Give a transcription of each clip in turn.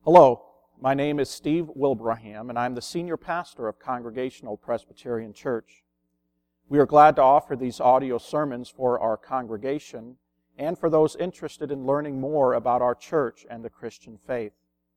Hello, my name is Steve Wilbraham, and I'm the senior pastor of Congregational Presbyterian Church. We are glad to offer these audio sermons for our congregation and for those interested in learning more about our church and the Christian faith.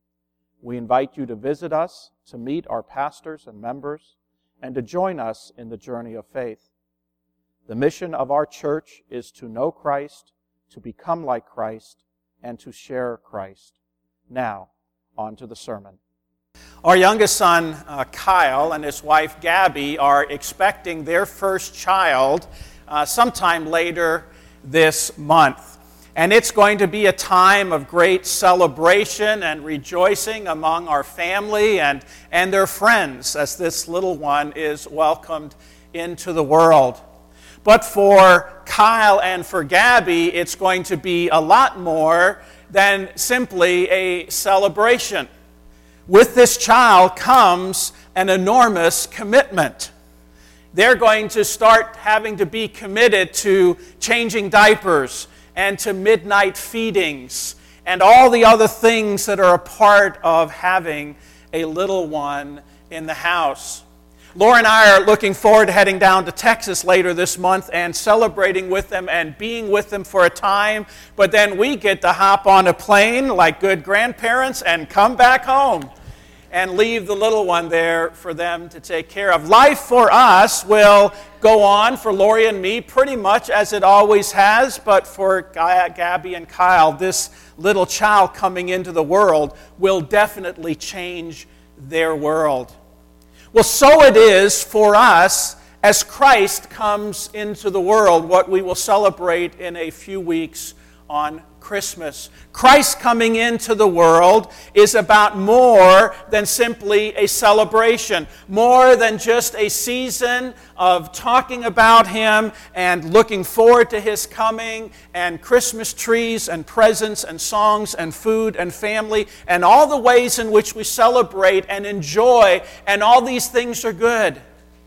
We invite you to visit us, to meet our pastors and members, and to join us in the journey of faith. The mission of our church is to know Christ, to become like Christ, and to share Christ. Now, on to the sermon. Our youngest son, Kyle, and his wife, Gabby, are expecting their first child sometime later this month. And it's going to be a time of great celebration and rejoicing among our family and their friends as this little one is welcomed into the world. But for Kyle and for Gabby, it's going to be a lot more than simply a celebration. With this child comes an enormous commitment. They're going to start having to be committed to changing diapers and to midnight feedings and all the other things that are a part of having a little one in the house. Laura and I are looking forward to heading down to Texas later this month and celebrating with them and being with them for a time. But then we get to hop on a plane like good grandparents and come back home and leave the little one there for them to take care of. Life for us will go on for Lori and me pretty much as it always has, but for Gabby and Kyle, this little child coming into the world will definitely change their world. Well, so it is for us as Christ comes into the world, what we will celebrate in a few weeks on Christmas. Christ coming into the world is about more than simply a celebration, more than just a season of talking about Him and looking forward to His coming and Christmas trees and presents and songs and food and family and all the ways in which we celebrate and enjoy, and all these things are good.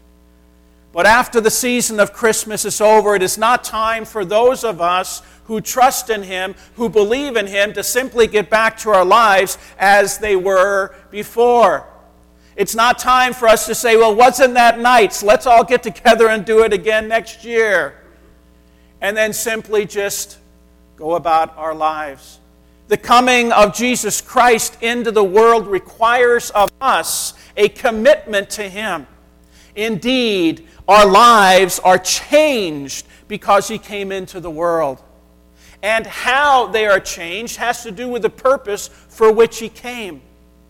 But after the season of Christmas is over, it is not time for those of us who trust in Him, who believe in Him, to simply get back to our lives as they were before. It's not time for us to say, well, wasn't that nice? Let's all get together and do it again next year. And then simply just go about our lives. The coming of Jesus Christ into the world requires of us a commitment to Him. Indeed, our lives are changed because He came into the world. And how they are changed has to do with the purpose for which He came.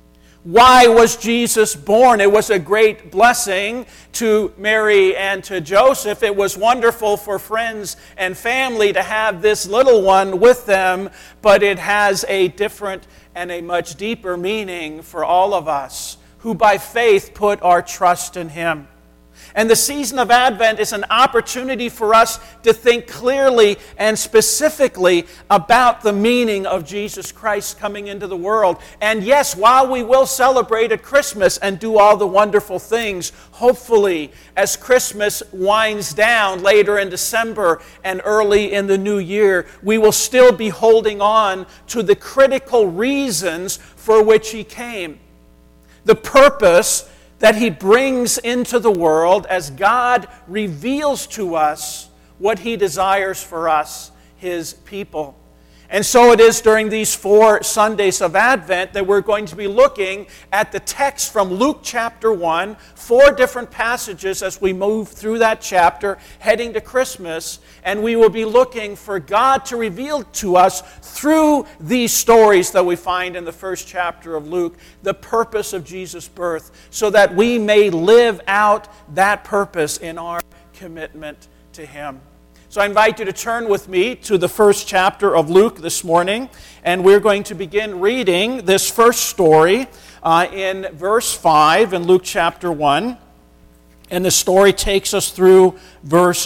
Why was Jesus born? It was a great blessing to Mary and to Joseph. It was wonderful for friends and family to have this little one with them, but it has a different and a much deeper meaning for all of us who by faith put our trust in Him. And the season of Advent is an opportunity for us to think clearly and specifically about the meaning of Jesus Christ coming into the world. And yes, while we will celebrate at Christmas and do all the wonderful things, hopefully as Christmas winds down later in December and early in the new year, we will still be holding on to the critical reasons for which He came. The purpose that He brings into the world as God reveals to us what He desires for us, His people. And so it is during these 4 Sundays of Advent that we're going to be looking at the text from Luke chapter 1, 4 different passages as we move through that chapter, heading to Christmas, and we will be looking for God to reveal to us through these stories that we find in the first chapter of Luke, the purpose of Jesus' birth, so that we may live out that purpose in our commitment to Him. So I invite you to turn with me to the first chapter of Luke this morning, and we're going to begin reading this first story in verse 5 in Luke chapter 1, and the story takes us through verse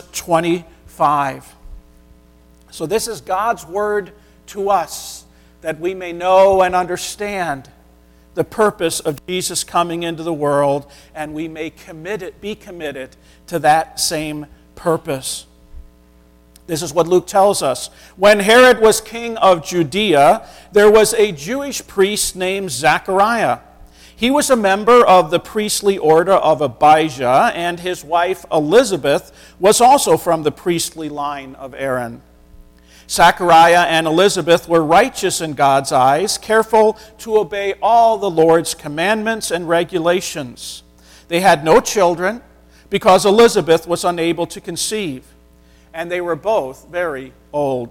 25. So this is God's word to us, that we may know and understand the purpose of Jesus coming into the world, and we may be committed to that same purpose. This is what Luke tells us. When Herod was king of Judea, there was a Jewish priest named Zechariah. He was a member of the priestly order of Abijah, and his wife Elizabeth was also from the priestly line of Aaron. Zechariah and Elizabeth were righteous in God's eyes, careful to obey all the Lord's commandments and regulations. They had no children because Elizabeth was unable to conceive, and they were both very old.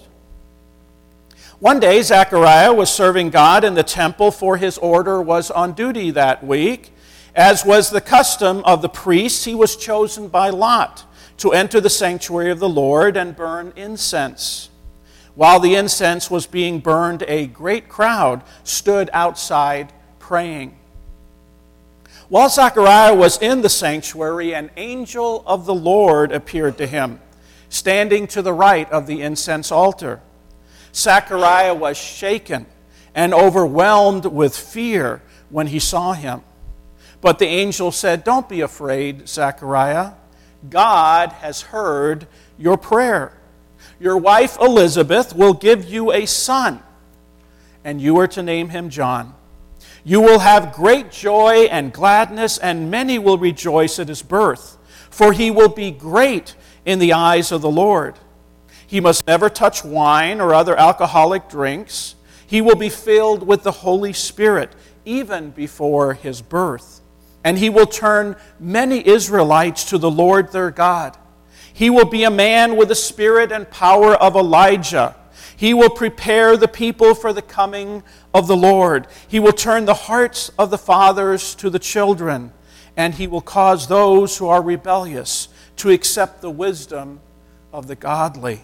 One day, Zechariah was serving God in the temple, for his order was on duty that week. As was the custom of the priests, he was chosen by lot to enter the sanctuary of the Lord and burn incense. While the incense was being burned, a great crowd stood outside praying. While Zechariah was in the sanctuary, an angel of the Lord appeared to him, standing to the right of the incense altar. Zechariah was shaken and overwhelmed with fear when he saw him. But the angel said, "Don't be afraid, Zechariah. God has heard your prayer. Your wife Elizabeth will give you a son, and you are to name him John. You will have great joy and gladness, and many will rejoice at his birth, for he will be great in the eyes of the Lord. He must never touch wine or other alcoholic drinks. He will be filled with the Holy Spirit even before his birth. And he will turn many Israelites to the Lord their God. He will be a man with the spirit and power of Elijah. He will prepare the people for the coming of the Lord. He will turn the hearts of the fathers to the children, and he will cause those who are rebellious to accept the wisdom of the godly."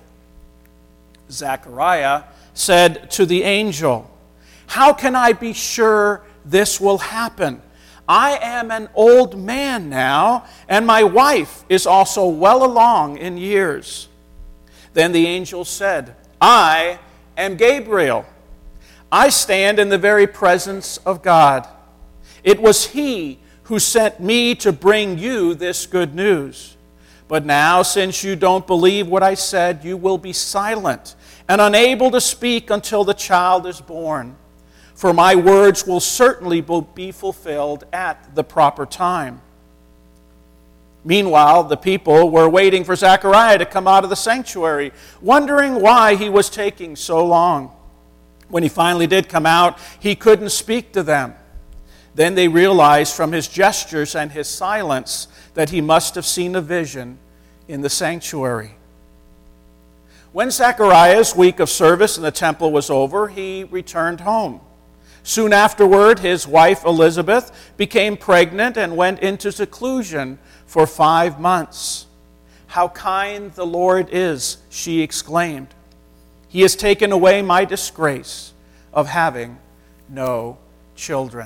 Zechariah said to the angel, "How can I be sure this will happen? I am an old man now, and my wife is also well along in years." Then the angel said, "I am Gabriel. I stand in the very presence of God. It was he who sent me to bring you this good news. But now, since you don't believe what I said, you will be silent and unable to speak until the child is born. For my words will certainly be fulfilled at the proper time." Meanwhile, the people were waiting for Zechariah to come out of the sanctuary, wondering why he was taking so long. When he finally did come out, he couldn't speak to them. Then they realized from his gestures and his silence that he must have seen a vision in the sanctuary. When Zechariah's week of service in the temple was over, he returned home. Soon afterward, his wife Elizabeth became pregnant and went into seclusion for 5 months. "How kind the Lord is," she exclaimed. "He has taken away my disgrace of having no children."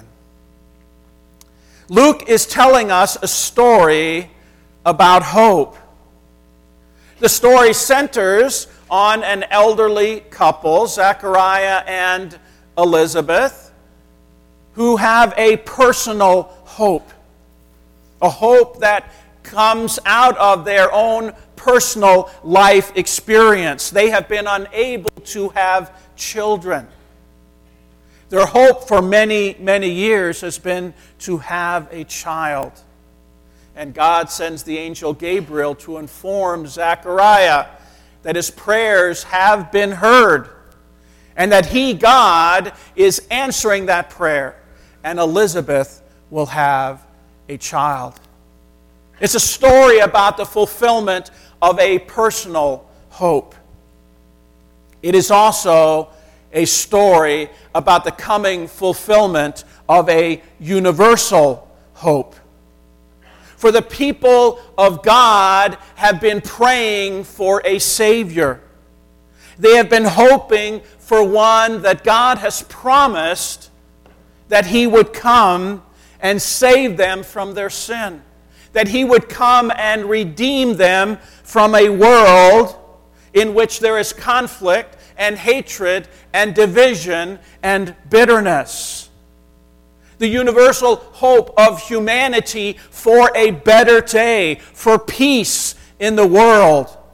Luke is telling us a story about hope. The story centers on an elderly couple, Zechariah and Elizabeth, who have a personal hope. A hope that comes out of their own personal life experience. They have been unable to have children. Their hope for many, many years has been to have a child. And God sends the angel Gabriel to inform Zechariah that his prayers have been heard, and that he, God, is answering that prayer, and Elizabeth will have a child. It's a story about the fulfillment of a personal hope. It is also a story about the coming fulfillment of a universal hope. For the people of God have been praying for a Savior. They have been hoping for one that God has promised that He would come and save them from their sin. That He would come and redeem them from a world in which there is conflict and hatred and division and bitterness. The universal hope of humanity for a better day, for peace in the world.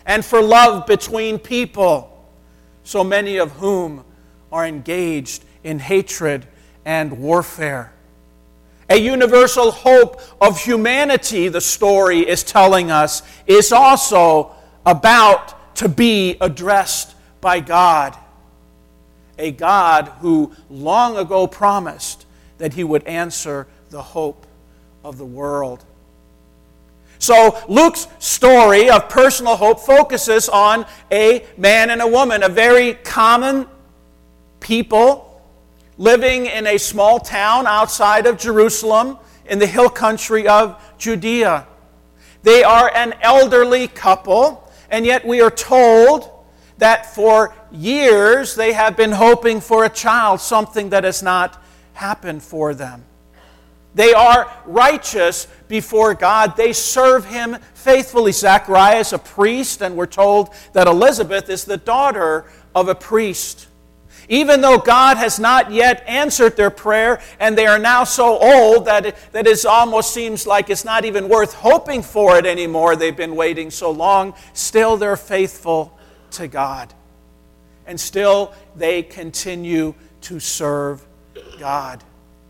and for love between people, so many of whom are engaged in hatred and warfare. A universal hope of humanity, the story is telling us, is also about to be addressed by God. A God who long ago promised that He would answer the hope of the world. So Luke's story of personal hope focuses on a man and a woman, a very common people living in a small town outside of Jerusalem in the hill country of Judea. They are an elderly couple, and yet we are told that for years they have been hoping for a child, something that has not happened for them. They are righteous before God. They serve Him faithfully. Zechariah is a priest, and we're told that Elizabeth is the daughter of a priest. Even though God has not yet answered their prayer, and they are now so old that it almost seems like it's not even worth hoping for it anymore. They've been waiting so long. Still, they're faithful to God. And still, they continue to serve God.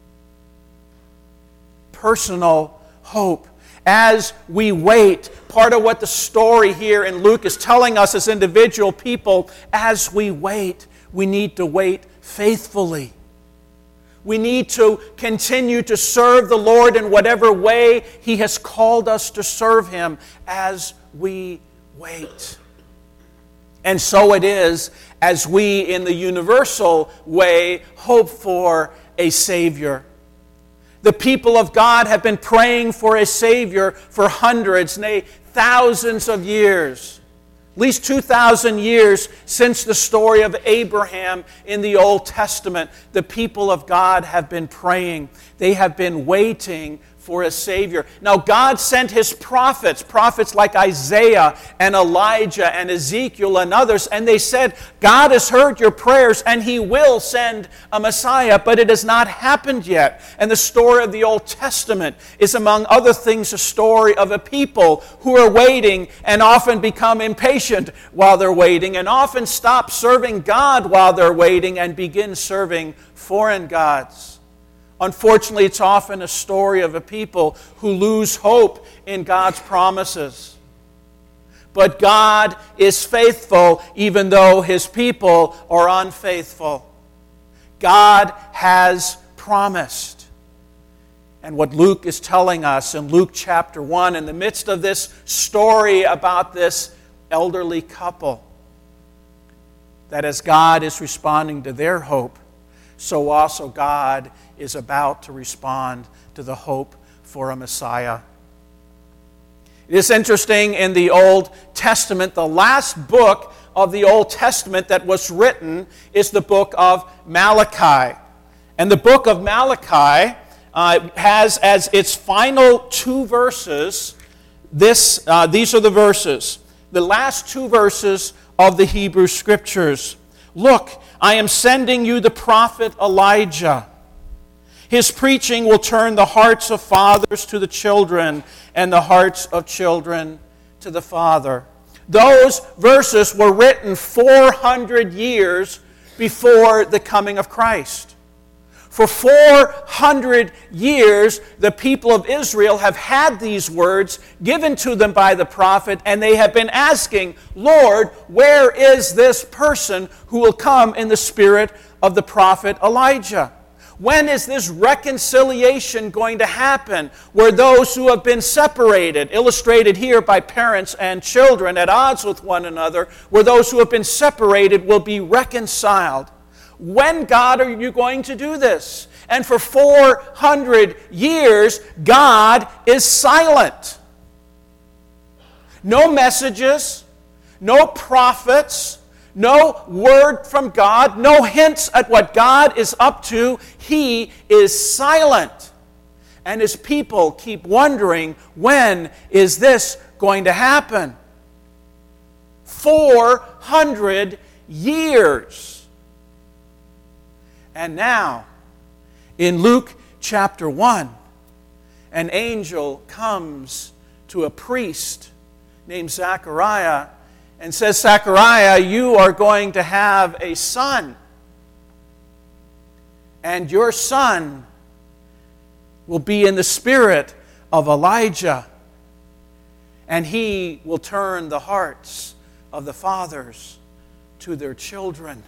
Personal hope. As we wait, part of what the story here in Luke is telling us as individual people, as we wait, we need to wait faithfully. We need to continue to serve the Lord in whatever way He has called us to serve Him as we wait. And so it is as we, in the universal way, hope for a Savior. The people of God have been praying for a Savior for hundreds, nay, thousands of years. At least 2,000 years since the story of Abraham in the Old Testament. The people of God have been praying. They have been waiting for a Savior. Now, God sent His prophets like Isaiah and Elijah and Ezekiel and others, and they said, God has heard your prayers and He will send a Messiah, but it has not happened yet. And the story of the Old Testament is, among other things, a story of a people who are waiting and often become impatient while they're waiting, and often stop serving God while they're waiting and begin serving foreign gods. Unfortunately, it's often a story of a people who lose hope in God's promises. But God is faithful even though His people are unfaithful. God has promised. And what Luke is telling us in Luke chapter 1, in the midst of this story about this elderly couple, that as God is responding to their hope, so also God is about to respond to the hope for a Messiah. It is interesting, in the Old Testament, the last book of the Old Testament that was written is the book of Malachi. And the book of Malachi has as its final two verses, these are the verses, the last two verses of the Hebrew Scriptures. Look, I am sending you the prophet Elijah. His preaching will turn the hearts of fathers to the children and the hearts of children to the father. Those verses were written 400 years before the coming of Christ. For 400 years, the people of Israel have had these words given to them by the prophet, and they have been asking, Lord, where is this person who will come in the spirit of the prophet Elijah? When is this reconciliation going to happen, where those who have been separated, illustrated here by parents and children at odds with one another, where those who have been separated will be reconciled? When, God, are you going to do this? And for 400 years, God is silent. No messages, no prophets, no word from God, no hints at what God is up to. He is silent. And His people keep wondering, when is this going to happen? 400 years. And now, in Luke chapter 1, an angel comes to a priest named Zechariah and says, Zechariah, you are going to have a son. And your son will be in the spirit of Elijah. And he will turn the hearts of the fathers to their children.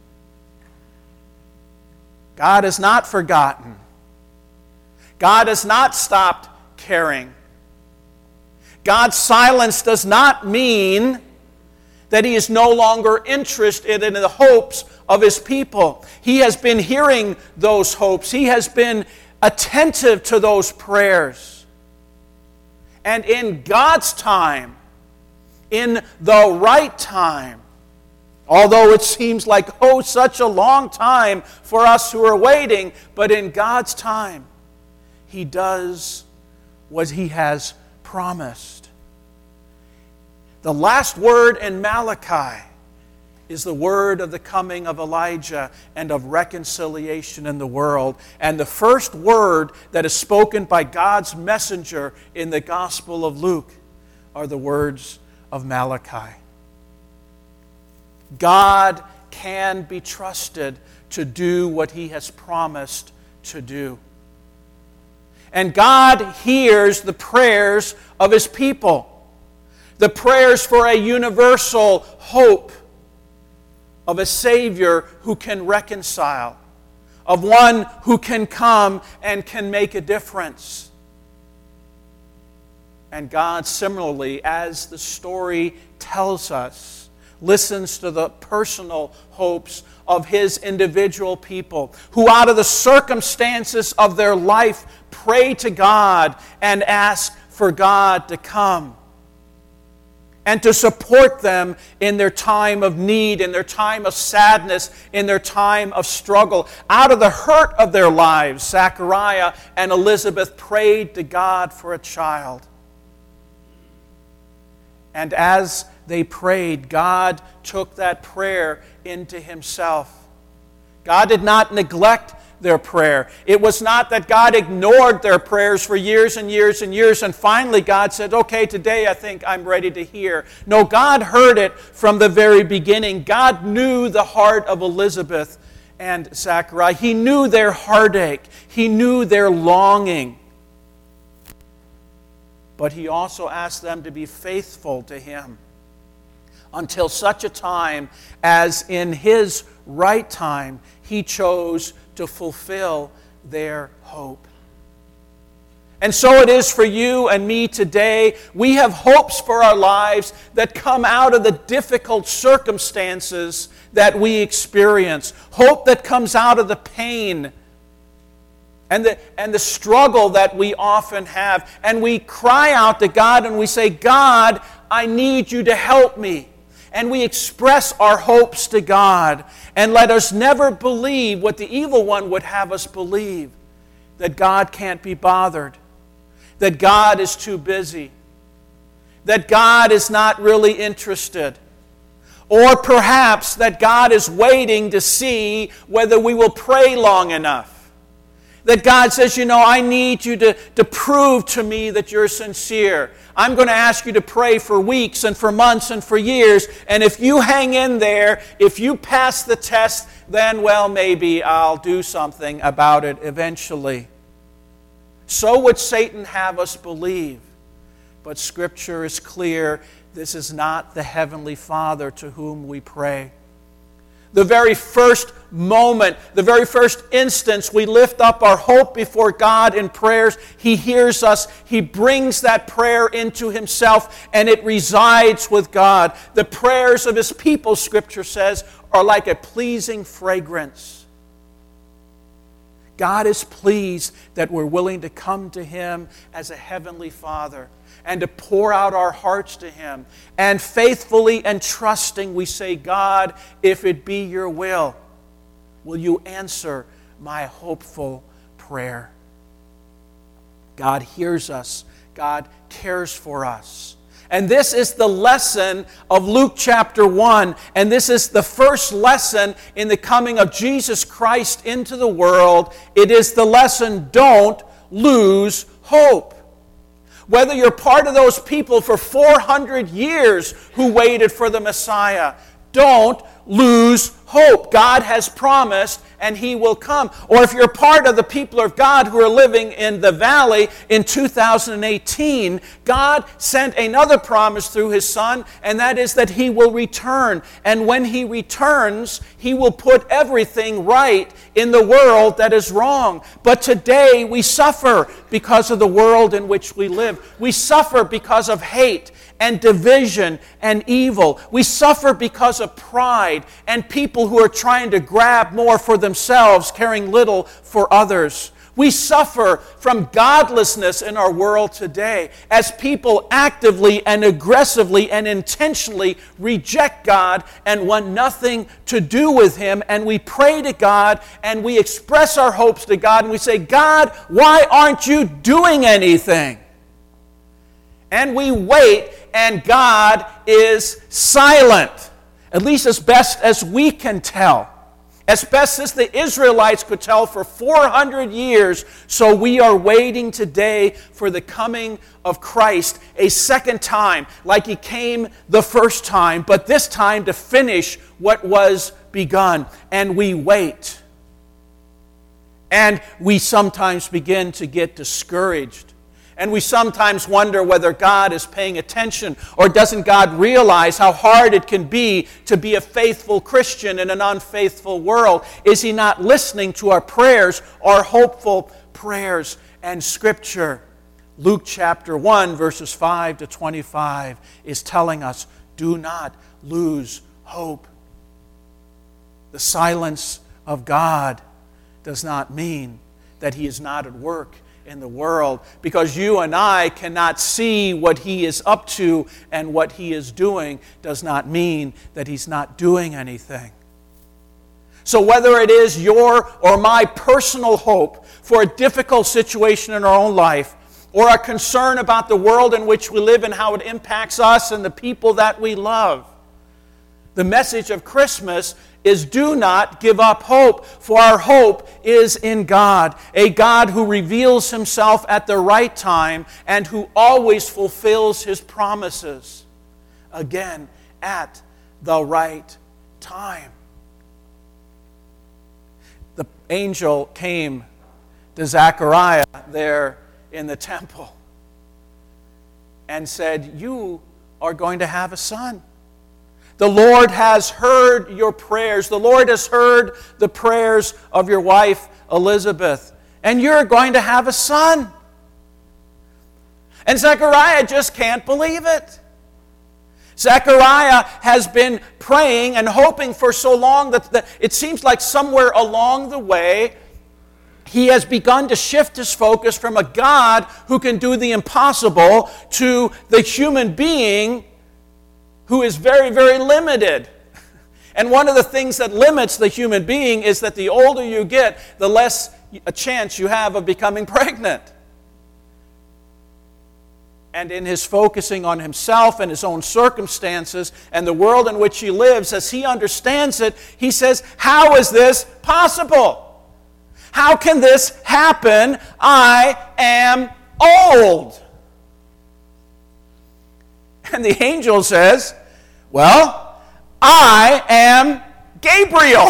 God has not forgotten. God has not stopped caring. God's silence does not mean that He is no longer interested in the hopes of His people. He has been hearing those hopes. He has been attentive to those prayers. And in God's time, in the right time, although it seems like, such a long time for us who are waiting, but in God's time, He does what He has promised. The last word in Malachi is the word of the coming of Elijah and of reconciliation in the world. And the first word that is spoken by God's messenger in the Gospel of Luke are the words of Malachi. God can be trusted to do what He has promised to do. And God hears the prayers of His people. The prayers for a universal hope of a Savior who can reconcile, of one who can come and can make a difference. And God, similarly, as the story tells us, listens to the personal hopes of His individual people, who out of the circumstances of their life pray to God and ask for God to come and to support them in their time of need, in their time of sadness, in their time of struggle. Out of the hurt of their lives, Zechariah and Elizabeth prayed to God for a child. And as they prayed, God took that prayer into Himself. God did not neglect their prayer. It was not that God ignored their prayers for years and years and years, and finally God said, okay, today I think I'm ready to hear. No, God heard it from the very beginning. God knew the heart of Elizabeth and Zechariah. He knew their heartache. He knew their longing. But He also asked them to be faithful to Him until such a time as in His right time He chose to fulfill their hope. And so it is for you and me today. We have hopes for our lives that come out of the difficult circumstances that we experience. Hope that comes out of the pain and the struggle that we often have. And we cry out to God and we say, God, I need you to help me. And we express our hopes to God. And let us never believe what the evil one would have us believe, that God can't be bothered, that God is too busy, that God is not really interested, or perhaps that God is waiting to see whether we will pray long enough. That God says, I need you to prove to me that you're sincere. I'm going to ask you to pray for weeks and for months and for years. And if you hang in there, if you pass the test, then, maybe I'll do something about it eventually. So would Satan have us believe. But Scripture is clear. This is not the Heavenly Father to whom we pray. The very first moment, the very first instance we lift up our hope before God in prayers, He hears us. He brings that prayer into Himself, and it resides with God. The prayers of His people, Scripture says, are like a pleasing fragrance. God is pleased that we're willing to come to Him as a Heavenly Father and to pour out our hearts to Him. And faithfully and trusting we say, God, if it be your will you answer my hopeful prayer? God hears us. God cares for us. And this is the lesson of Luke chapter 1. And this is the first lesson in the coming of Jesus Christ into the world. It is the lesson, don't lose hope. Whether you're part of those people for 400 years who waited for the Messiah, don't lose hope. God has promised, and He will come. Or if you're part of the people of God who are living in the valley in 2018, God sent another promise through His Son, and that is that He will return. And when He returns, He will put everything right in the world that is wrong. But today we suffer because of the world in which we live. We suffer because of hate and division and evil. We suffer because of pride and people who are trying to grab more for themselves, caring little for others. We suffer from godlessness in our world today as people actively and aggressively and intentionally reject God and want nothing to do with Him. And we pray to God and we express our hopes to God and we say, God, why aren't you doing anything? And we wait, and God is silent, at least as best as we can tell, as best as the Israelites could tell for 400 years. So we are waiting today for the coming of Christ a second time, like He came the first time, but this time to finish what was begun. And we wait. And we sometimes begin to get discouraged. And we sometimes wonder whether God is paying attention, or doesn't God realize how hard it can be to be a faithful Christian in an unfaithful world? Is He not listening to our prayers, our hopeful prayers? And Scripture, Luke chapter 1, verses 5 to 25, is telling us, do not lose hope. The silence of God does not mean that He is not at work in the world, because you and I cannot see what He is up to, and what He is doing does not mean that He's not doing anything. So whether it is your or my personal hope for a difficult situation in our own life, or a concern about the world in which we live and how it impacts us and the people that we love, the message of Christmas is do not give up hope, for our hope is in God, a God who reveals Himself at the right time and who always fulfills His promises, again, at the right time. The angel came to Zechariah there in the temple and said, you are going to have a son. The Lord has heard your prayers. The Lord has heard the prayers of your wife, Elizabeth. And you're going to have a son. And Zechariah just can't believe it. Zechariah has been praying and hoping for so long that it seems like somewhere along the way, he has begun to shift his focus from a God who can do the impossible to the human being who is very, very limited. And one of the things that limits the human being is that the older you get, the less a chance you have of becoming pregnant. And in his focusing on himself and his own circumstances and the world in which he lives, as he understands it, he says, how is this possible? How can this happen? I am old. And the angel says, well, I am Gabriel.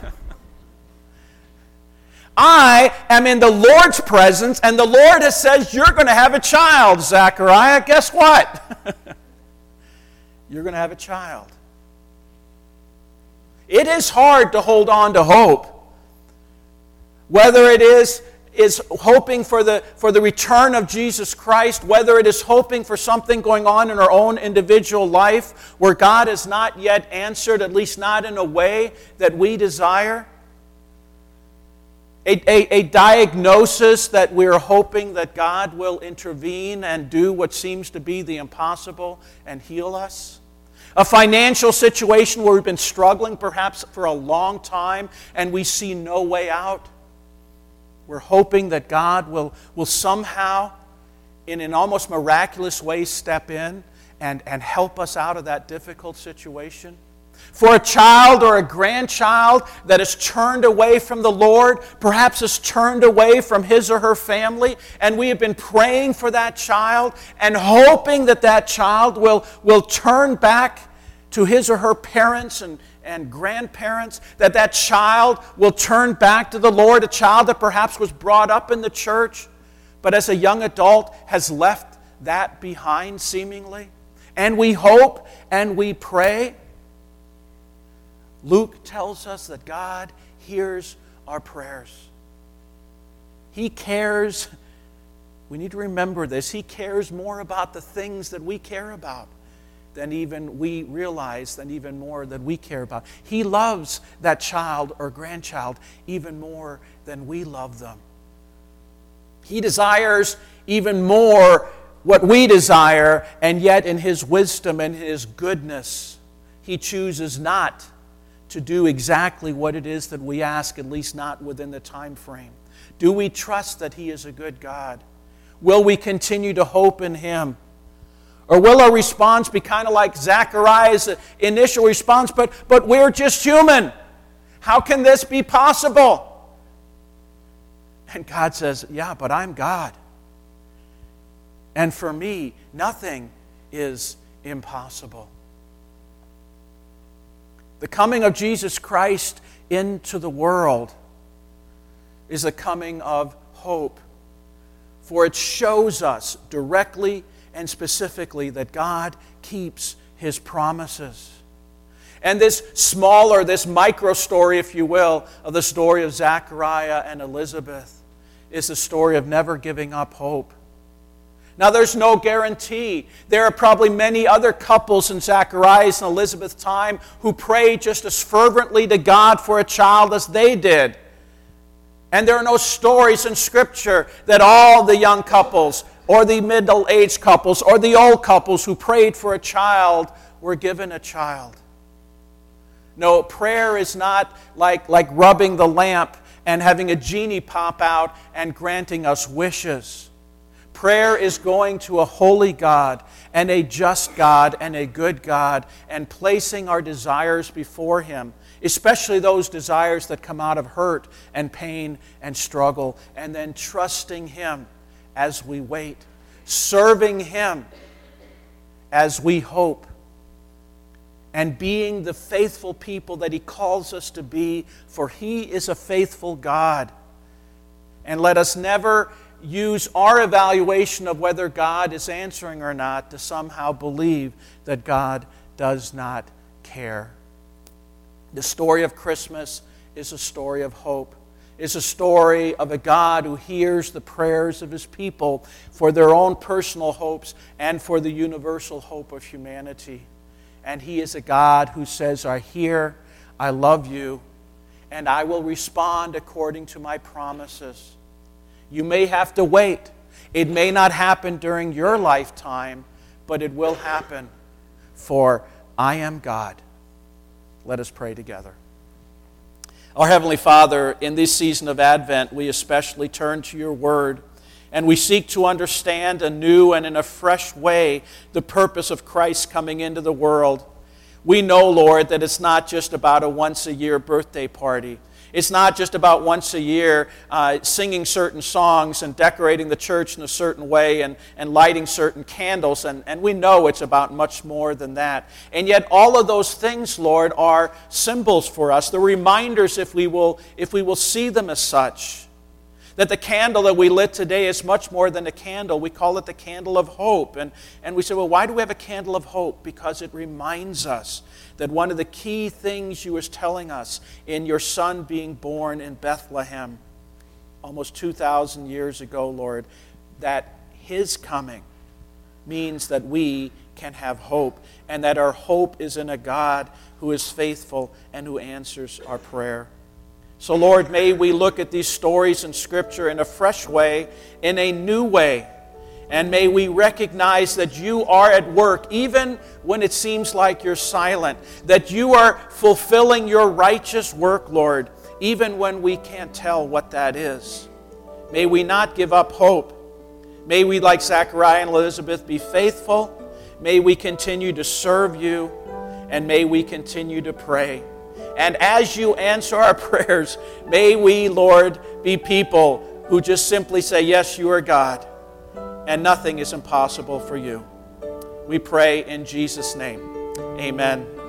I am in the Lord's presence, and the Lord has said, you're going to have a child, Zechariah. Guess what? You're going to have a child. It is hard to hold on to hope. Whether it is hoping for the return of Jesus Christ, whether it is hoping for something going on in our own individual life where God has not yet answered, at least not in a way that we desire. A diagnosis that we're hoping that God will intervene and do what seems to be the impossible and heal us. A financial situation where we've been struggling perhaps for a long time and we see no way out. We're hoping that God will somehow, in an almost miraculous way, step in and help us out of that difficult situation. For a child or a grandchild that has turned away from the Lord, perhaps has turned away from his or her family, and we have been praying for that child and hoping that that child will turn back to his or her parents and grandparents, that that child will turn back to the Lord, a child that perhaps was brought up in the church, but as a young adult has left that behind seemingly. And we hope and we pray. Luke tells us that God hears our prayers. He cares. We need to remember this. He cares more about the things that we care about than even we realize, than even more than we care about. He loves that child or grandchild even more than we love them. He desires even more what we desire, and yet in His wisdom and His goodness, He chooses not to do exactly what it is that we ask, at least not within the time frame. Do we trust that He is a good God? Will we continue to hope in Him? Or will our response be kind of like Zechariah's initial response, but we're just human. How can this be possible? And God says, yeah, but I'm God. And for me, nothing is impossible. The coming of Jesus Christ into the world is a coming of hope, for it shows us directly and specifically that God keeps His promises. And this smaller, this micro story, if you will, of the story of Zechariah and Elizabeth is the story of never giving up hope. Now, there's no guarantee. There are probably many other couples in Zacharias and Elizabeth's time who prayed just as fervently to God for a child as they did. And there are no stories in Scripture that all the young couples or the middle-aged couples or the old couples who prayed for a child were given a child. No, prayer is not like rubbing the lamp and having a genie pop out and granting us wishes. Prayer is going to a holy God and a just God and a good God and placing our desires before Him, especially those desires that come out of hurt and pain and struggle, and then trusting Him as we wait, serving Him as we hope, and being the faithful people that He calls us to be, for He is a faithful God. And let us never use our evaluation of whether God is answering or not to somehow believe that God does not care. The story of Christmas is a story of hope. It's a story of a God who hears the prayers of His people for their own personal hopes and for the universal hope of humanity. And He is a God who says, I hear, I love you, and I will respond according to my promises. You may have to wait. It may not happen during your lifetime, but it will happen, for I am God. Let us pray together. Our Heavenly Father, in this season of Advent, we especially turn to your Word, and we seek to understand anew and in a fresh way the purpose of Christ coming into the world. We know, Lord, that it's not just about a once-a-year birthday party. It's not just about once a year singing certain songs and decorating the church in a certain way and lighting certain candles. And we know it's about much more than that. And yet all of those things, Lord, are symbols for us. They're reminders, if we will see them as such. That the candle that we lit today is much more than a candle. We call it the candle of hope. And we say, well, why do we have a candle of hope? Because it reminds us that one of the key things you was telling us in your Son being born in Bethlehem almost 2,000 years ago, Lord, that His coming means that we can have hope, and that our hope is in a God who is faithful and who answers our prayer. So, Lord, may we look at these stories in Scripture in a fresh way, in a new way, and may we recognize that you are at work even when it seems like you're silent, that you are fulfilling your righteous work, Lord, even when we can't tell what that is. May we not give up hope. May we, like Zechariah and Elizabeth, be faithful. May we continue to serve you. and may we continue to pray. And as you answer our prayers, may we, Lord, be people who just simply say, yes, you are God, and nothing is impossible for you. We pray in Jesus' name. Amen.